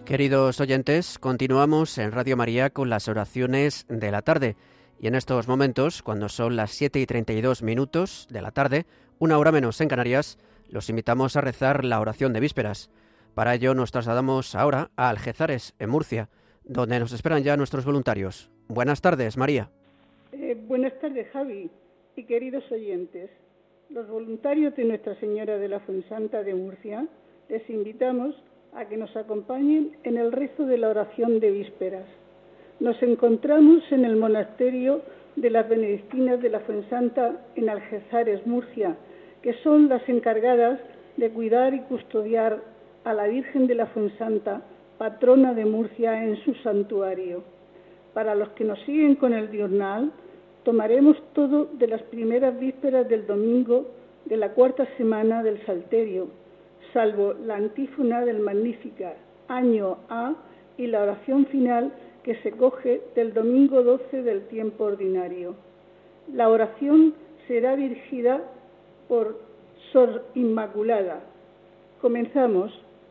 Queridos oyentes, continuamos en Radio María con las oraciones de la tarde. Y en estos momentos, cuando son las 7:32 de la tarde, una hora menos en Canarias, los invitamos a rezar la oración de vísperas. Para ello nos trasladamos ahora a Algézares, en Murcia, donde nos esperan ya nuestros voluntarios. Buenas tardes, María. Buenas tardes, Javi y queridos oyentes. Los voluntarios de Nuestra Señora de la Fuensanta de Murcia les invitamos a que nos acompañen en el rezo de la oración de vísperas. Nos encontramos en el monasterio de las Benedictinas de la Fuensanta en Algézares, Murcia, que son las encargadas de cuidar y custodiar a la Virgen de la Fuensanta, patrona de Murcia, en su santuario. Para los que nos siguen con el diurnal, tomaremos todo de las primeras vísperas del domingo de la cuarta semana del Salterio, salvo la antífona del Magníficat, año A, y la oración final que se coge del domingo 12 del tiempo ordinario. La oración será dirigida por Sor Inmaculada. Comenzamos.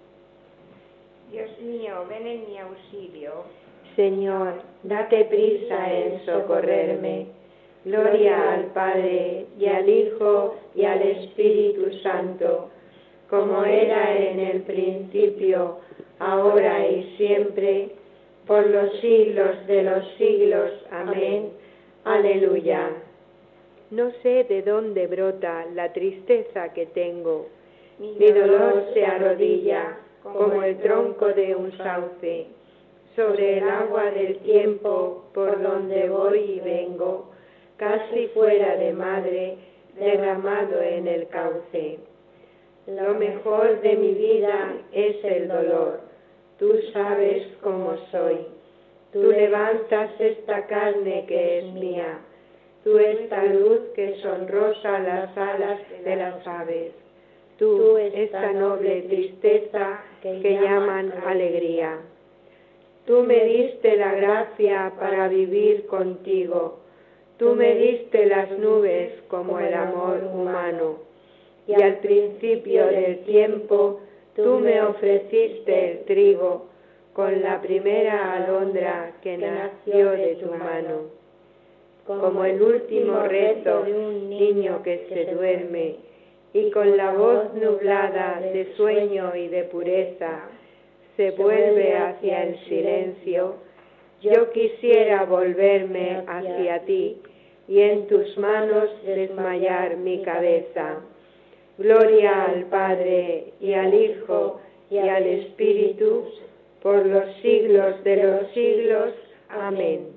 Dios mío, ven en mi auxilio. Señor, date prisa en socorrerme. Gloria al Padre, y al Hijo, y al Espíritu Santo, como era en el principio, ahora y siempre, por los siglos de los siglos. Amén. Aleluya. No sé de dónde brota la tristeza que tengo. Mi dolor se arrodilla como el tronco de un sauce, sobre el agua del tiempo por donde voy y vengo, casi fuera de madre, derramado en el cauce. Lo mejor de mi vida es el dolor, tú sabes cómo soy. Tú levantas esta carne que es mía, tú esta luz que sonrosa las alas de las aves, tú esta noble tristeza que llaman alegría. Tú me diste la gracia para vivir contigo, tú me diste las nubes como el amor humano, y al principio del tiempo tú me ofreciste el trigo con la primera alondra que nació de tu mano. Como el último rezo de un niño que se duerme, y con la voz nublada de sueño y de pureza se vuelve hacia el silencio, yo quisiera volverme hacia ti y en tus manos desmayar mi cabeza. Gloria al Padre, y al Hijo, y al Espíritu, por los siglos de los siglos. Amén.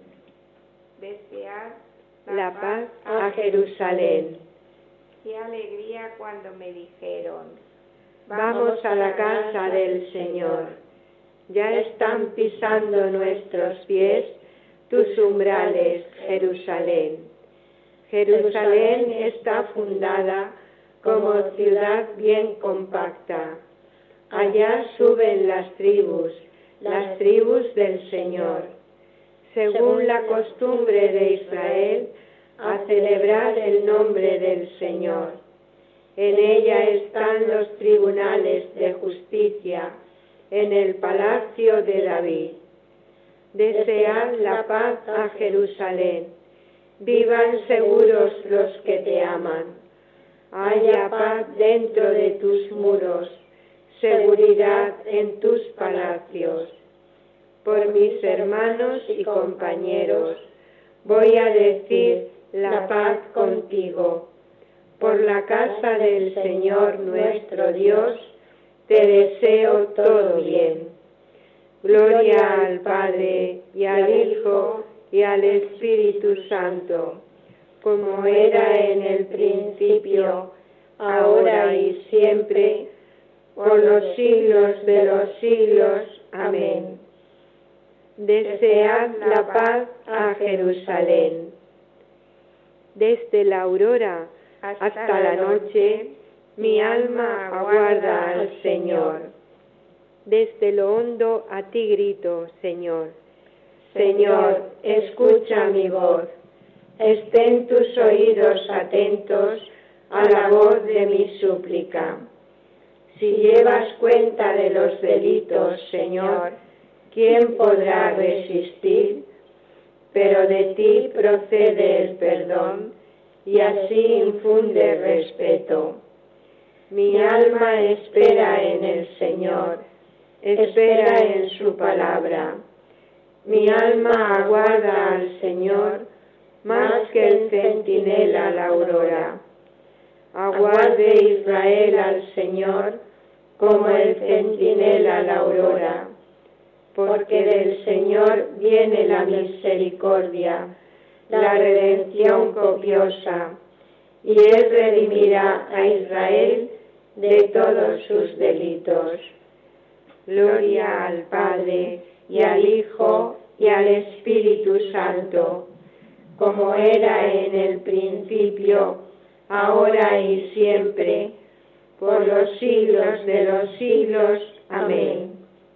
Desead La paz a Jerusalén. Qué alegría cuando me dijeron: Vamos a la casa del Señor. Ya están pisando nuestros pies tus umbrales, Jerusalén. Jerusalén está fundada como ciudad bien compacta. Allá suben las tribus del Señor, según la costumbre de Israel, a celebrar el nombre del Señor. En ella están los tribunales de justicia, en el palacio de David. Desead la paz a Jerusalén, vivan seguros los que te aman. Haya paz dentro de tus muros, seguridad en tus palacios. Por mis hermanos y compañeros, voy a decir la paz contigo. Por la casa del Señor nuestro Dios, te deseo todo bien. Gloria al Padre, y al Hijo, y al Espíritu Santo, como era en el principio, ahora y siempre, por los siglos de los siglos. Amén. Desead la paz a Jerusalén. Desde la aurora hasta la noche, mi alma aguarda al Señor. Desde lo hondo a ti grito, Señor. Señor, escucha mi voz. Estén tus oídos atentos a la voz de mi súplica. Si llevas cuenta de los delitos, Señor, ¿quién podrá resistir? Pero de ti procede el perdón y así infunde respeto. Mi alma espera en el Señor, espera en su palabra. Mi alma aguarda al Señor más que el centinela la aurora. Aguarde Israel al Señor como el centinela la aurora, porque del Señor viene la misericordia, la redención copiosa, y Él redimirá a Israel de todos sus delitos. Gloria al Padre, y al Hijo, y al Espíritu Santo, como era en el principio, ahora y siempre, por los siglos de los siglos. Amén.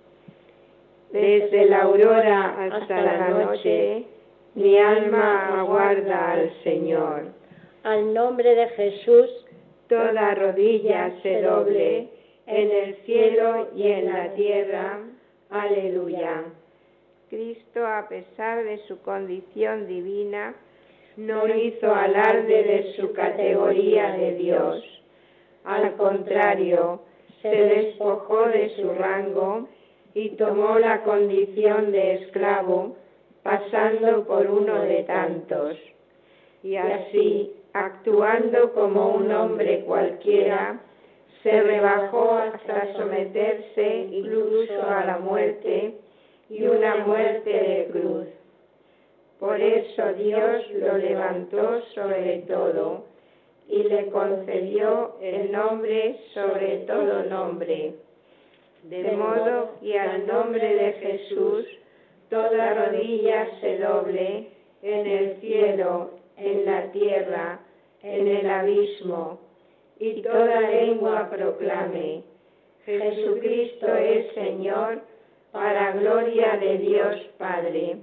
Desde la aurora hasta la noche, mi alma aguarda al Señor. Al nombre de Jesús, Toda rodilla se doble, en el cielo y en la tierra. Aleluya. Cristo, a pesar de su condición divina, No hizo alarde de su categoría de Dios. Al contrario, se despojó de su rango y tomó la condición de esclavo, pasando por uno de tantos. Y así, actuando como un hombre cualquiera, se rebajó hasta someterse incluso a la muerte, y una muerte de cruz. Por eso Dios lo levantó sobre todo y le concedió el nombre sobre todo nombre, de modo que al nombre de Jesús toda rodilla se doble en el cielo, en la tierra, en el abismo, y toda lengua proclame: Jesucristo es Señor, para gloria de Dios Padre.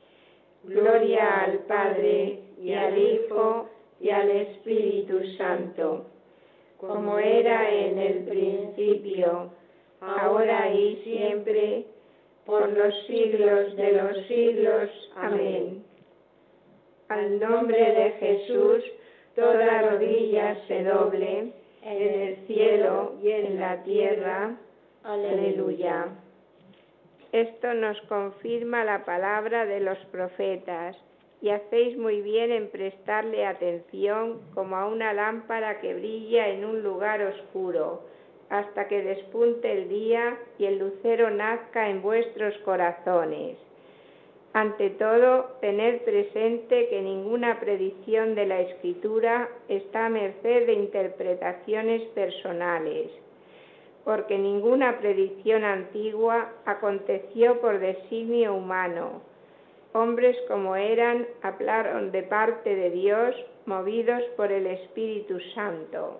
Gloria al Padre, y al Hijo, y al Espíritu Santo, como era en el principio, ahora y siempre, por los siglos de los siglos. Amén. Al nombre de Jesús, toda rodilla se doble, en el cielo y en la tierra. Aleluya. Esto nos confirma la palabra de los profetas, y hacéis muy bien en prestarle atención como a una lámpara que brilla en un lugar oscuro, hasta que despunte el día y el lucero nazca en vuestros corazones. Ante todo, tened presente que ninguna predicción de la Escritura está a merced de interpretaciones personales, porque ninguna predicción antigua aconteció por designio humano. Hombres como eran, hablaron de parte de Dios, movidos por el Espíritu Santo.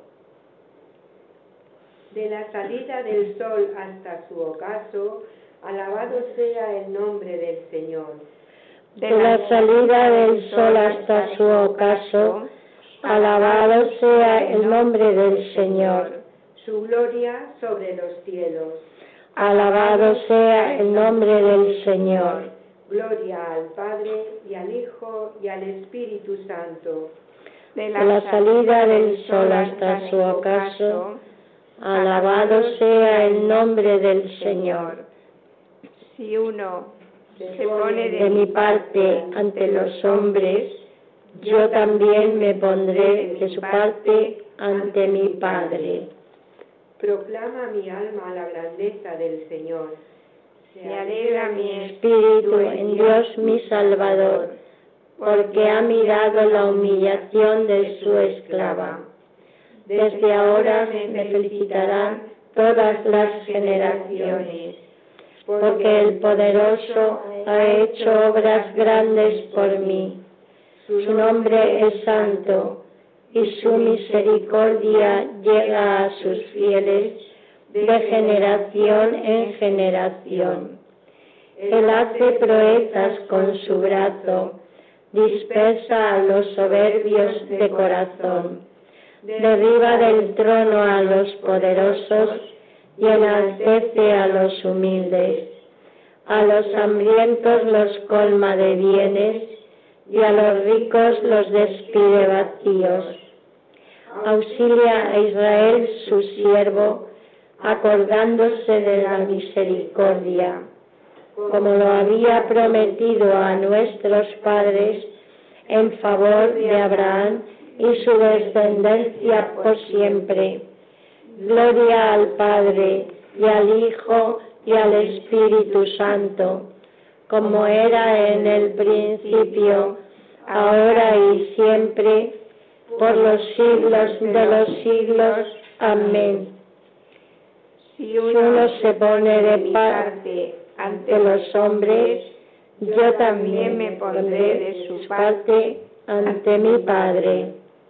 De la salida del sol hasta su ocaso, alabado sea el nombre del Señor. de la salida del sol hasta su ocaso, alabado sea el nombre del Señor. Su gloria sobre los cielos. Alabado sea el nombre del Señor. Gloria al Padre, y al Hijo, y al Espíritu Santo. De la salida del sol hasta su ocaso, alabado sea el nombre del Señor. Si uno se pone De mi parte ante los hombres, yo también me pondré de su parte ante mi Padre. Proclama mi alma la grandeza del Señor. se alegra mi Espíritu en Dios mi Salvador, porque ha mirado la humillación de su esclava. Desde ahora me felicitarán todas las generaciones, porque el Poderoso ha hecho obras grandes por mí. Su nombre es santo, y su misericordia llega a sus fieles de generación en generación. Él hace proezas con su brazo, dispersa a los soberbios de corazón, derriba del trono a los poderosos y enaltece a los humildes. a los hambrientos los colma de bienes, y a los ricos los despide vacíos. Auxilia a Israel su siervo, acordándose de la misericordia, como lo había prometido a nuestros padres, en favor de Abraham y su descendencia por siempre. Gloria al Padre, y al Hijo, y al Espíritu Santo, como era en el principio, ahora y siempre, por los siglos de los siglos. Amén. Si uno se pone de parte ante los hombres, yo también me pondré de su parte ante mi Padre.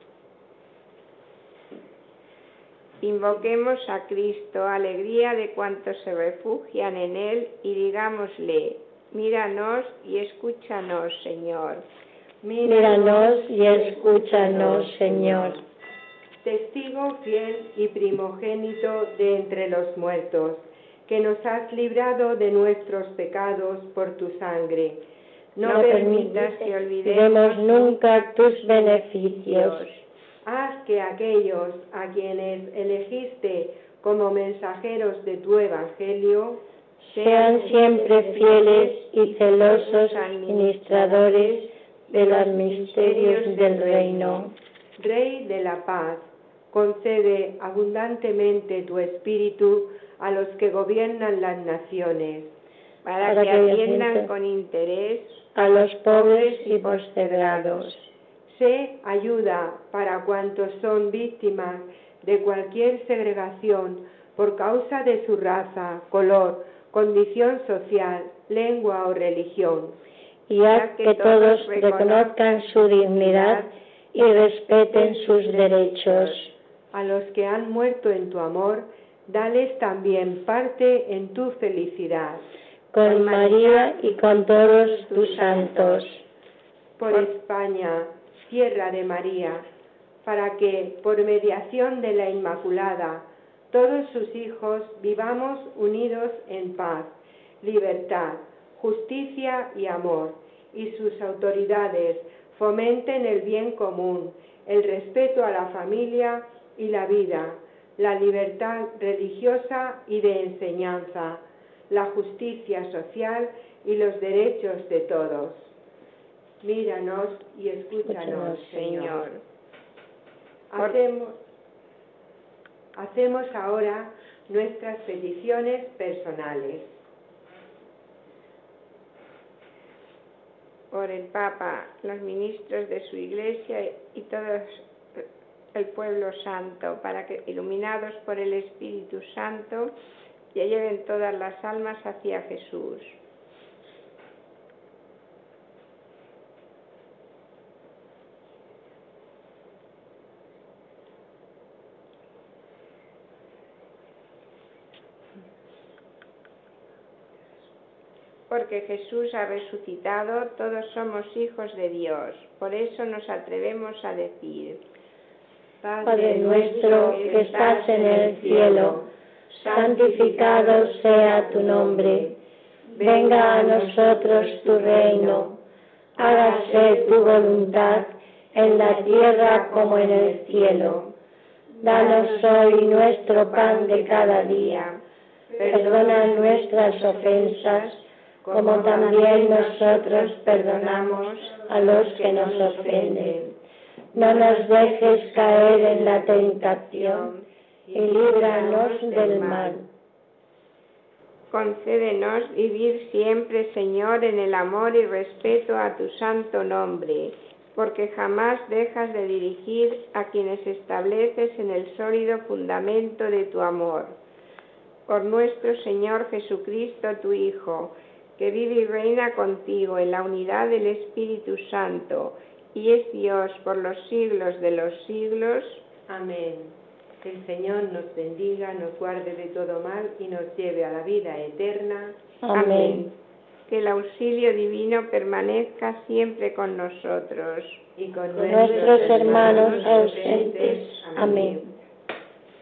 Invoquemos a Cristo, alegría de cuantos se refugian en Él, y digámosle: míranos y escúchanos, Señor. Míranos y escúchanos, Señor. Testigo fiel y primogénito de entre los muertos, que nos has librado de nuestros pecados por tu sangre. No permitas que olvidemos nunca tus beneficios. Haz que aquellos a quienes elegiste como mensajeros de tu Evangelio sean siempre fieles y celosos administradores de los misterios del reino. Rey de la paz, concede abundantemente tu espíritu a los que gobiernan las naciones, para que atiendan con interés a los pobres y postergados. Sé ayuda para cuantos son víctimas de cualquier segregación por causa de su raza, color, condición social, lengua o religión. Y haz que todos reconozcan su dignidad y respeten sus derechos. A los que han muerto en tu amor, dales también parte en tu felicidad. Con María y con todos tus santos. Por España, tierra de María, para que, por mediación de la Inmaculada, todos sus hijos vivamos unidos en paz, libertad, justicia y amor, y sus autoridades fomenten el bien común, el respeto a la familia y la vida, la libertad religiosa y de enseñanza, la justicia social y los derechos de todos. Míranos y escúchanos, Señor. Hacemos ahora nuestras peticiones personales. Por el Papa, los ministros de su Iglesia y todo el pueblo santo, para que, iluminados por el Espíritu Santo, ya lleven todas las almas hacia Jesús. Porque Jesús ha resucitado, todos somos hijos de Dios. Por eso nos atrevemos a decir: Padre nuestro que estás en el cielo, santificado sea tu nombre. Venga a nosotros tu reino. Hágase tu voluntad en la tierra como en el cielo. Danos hoy nuestro pan de cada día. Perdona nuestras ofensas, como también nosotros perdonamos a los que nos ofenden. No nos dejes caer en la tentación, y líbranos del mal. Concédenos vivir siempre, Señor, en el amor y respeto a tu santo nombre, porque jamás dejas de dirigir a quienes estableces en el sólido fundamento de tu amor. Por nuestro Señor Jesucristo, tu Hijo, que vive y reina contigo en la unidad del Espíritu Santo, y es Dios por los siglos de los siglos. Amén. Que el Señor nos bendiga, nos guarde de todo mal y nos lleve a la vida eterna. Amén. Que el auxilio divino permanezca siempre con nosotros. Y con nuestros hermanos ausentes. Amén.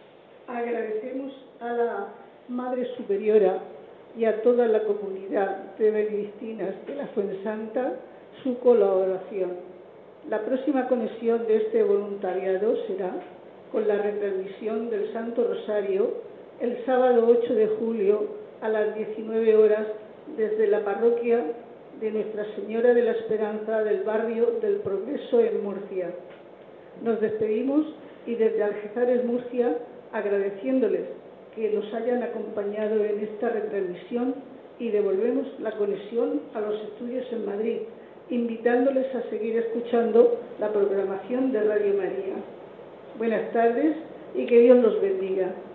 Agradecemos a la Madre Superiora y a toda la comunidad parte de Benedictinas de la Fuensanta su colaboración. La próxima conexión de este voluntariado será con la retransmisión del Santo Rosario el sábado 8 de julio a las 19 horas desde la parroquia de Nuestra Señora de la Esperanza del barrio del Progreso en Murcia. Nos despedimos y desde Algezares, Murcia, agradeciéndoles que nos hayan acompañado en esta retransmisión y devolvemos la conexión a los estudios en Madrid, invitándoles a seguir escuchando la programación de Radio María. Buenas tardes y que Dios los bendiga.